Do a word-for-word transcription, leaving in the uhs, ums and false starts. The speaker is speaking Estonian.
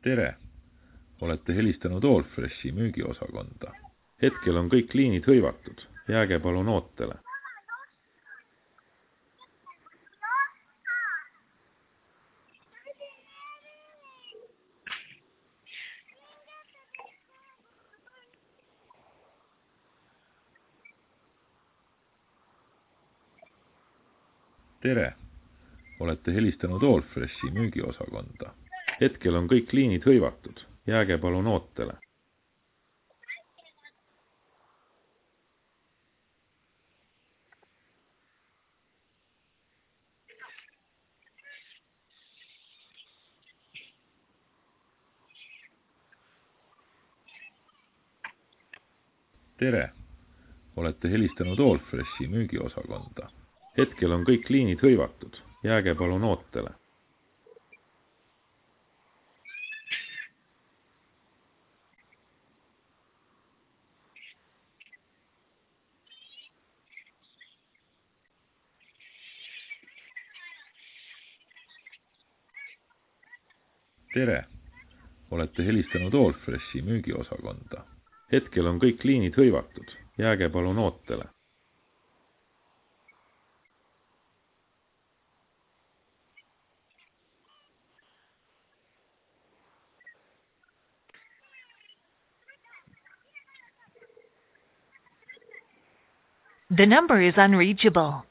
tere! Olete helistanud Allfreshi müügiosakonda. Hetkel on kõik liinid hõivatud. Jääge palun ootele. tere! Olete helistanud Allfreshi müügiosakonda. Hetkel on kõik liinid hõivatud. Jääge palun ootele. tere! Olete helistanud Allfreshi müügiosakonda. Hetkel on kõik liinid hõivatud. Jääge palun ootele. tere! Olete helistanud Allfreshi müügiosakonda. Hetkel on kõik liinid hõivatud. Jääge palun ootele. The number is unreachable.